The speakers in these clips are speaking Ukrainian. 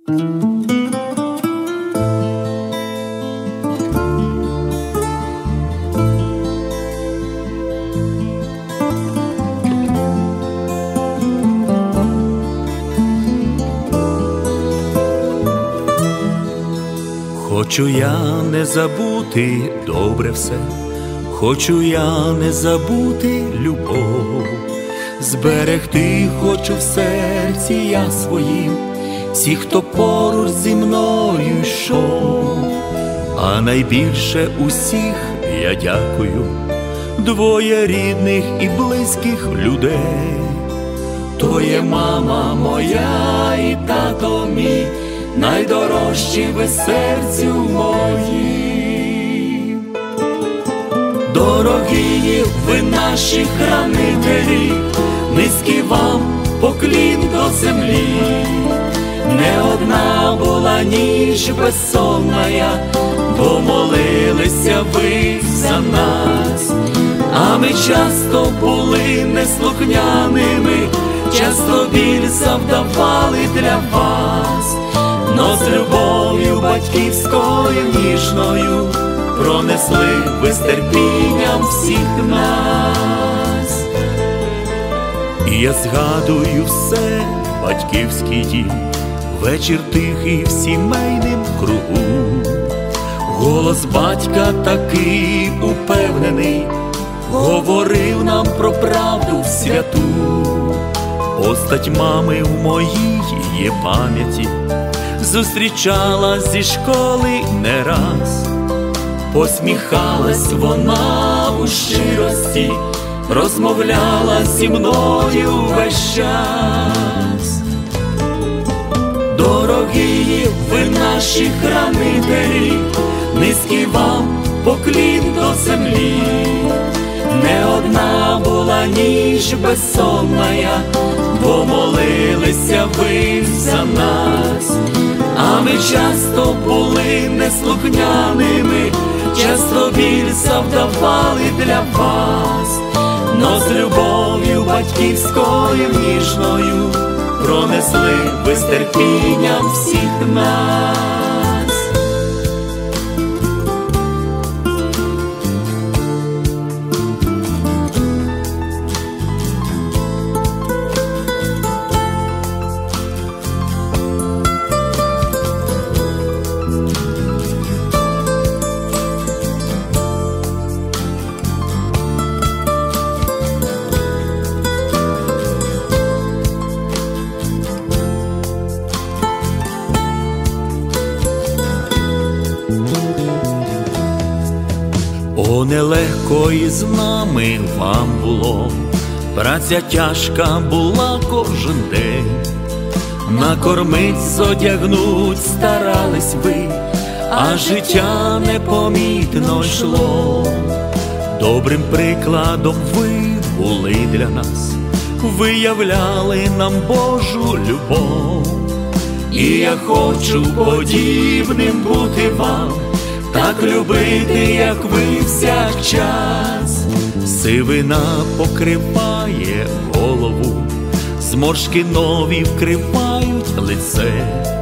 Хочу я не забути добре все, хочу я не забути любов, зберегти хочу в серці я своїм всіх, хто поруч зі мною йшов. А найбільше усіх я дякую двоє рідних і близьких людей. То є мама моя і тато мій, найдорожчі ви серцю моїм. Дорогі ви наші хранителі, низький вам поклін до землі. Не одна була ніч безсонна я, бо молилися ви за нас. А ми часто були неслухняними, часто біль завдавали для вас. Но з любов'ю батьківською ніжною пронесли ви з терпінням всіх нас. І я згадую все батьківський дім, вечір тихий в сімейнім кругу. Голос батька такий упевнений говорив нам про правду святу. Постать мами в моїй є пам'яті, зустрічала зі школи не раз. Посміхалась вона у щирості, розмовляла зі мною весь час. Дорогі ви наші хранителі, низький вам поклін до землі. Не одна була ніч безсонна я, бо молилися ви за нас. А ми часто були неслухняними, часто біль завдавали для вас. Но з любов'ю батьківською ніжною пронесли ви з терпінням всіх нас. О, нелегко із нами вам було, праця тяжка була кожен день. Накормить, зодягнуть старались ви, а життя непомітно йшло. Добрим прикладом ви були для нас, виявляли нам Божу любов. І я хочу подібним бути вам, так любити, як ви всякчас. Сивина покриває голову, зморшки нові вкривають лице.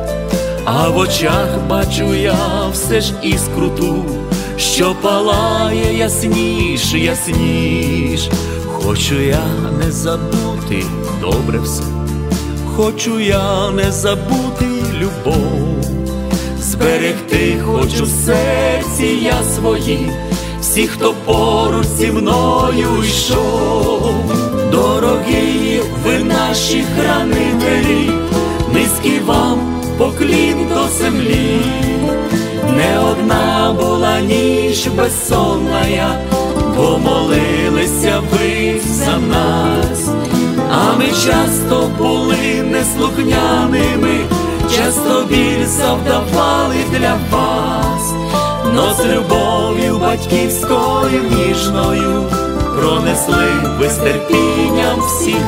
А в очах бачу я все ж іскру ту, що палає ясніш, ясніш. Хочу я не забути добре все, хочу я не забути любов. Зберегти хочу в серці я свої всіх, хто поруч зі мною йшов. Дорогі ви наші хранителі, низький вам поклін до землі. Не одна була ніч безсонна я, бо молилися ви за нас. А ми часто були неслухняними, часто біль завдавали для вас. Но з любов'ю батьківською ніжною пронесли ви з терпінням всіх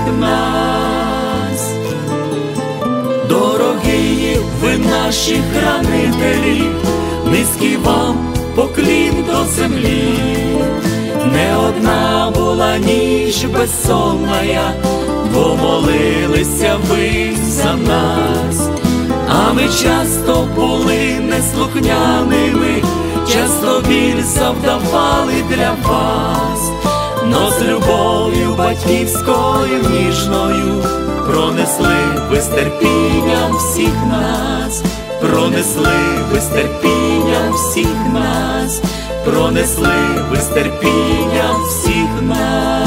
нас. Дорогі ви наші хранителі, низький вам поклін до землі. Не одна була ніч безсонна я, бо молилися ви за нас. А ми Ми часто були неслухняними, часто біль завдавали для вас, но з любов'ю батьківською ніжною пронесли ви з терпінням всіх нас, пронесли ви з терпінням всіх нас, пронесли ви з терпінням всіх нас.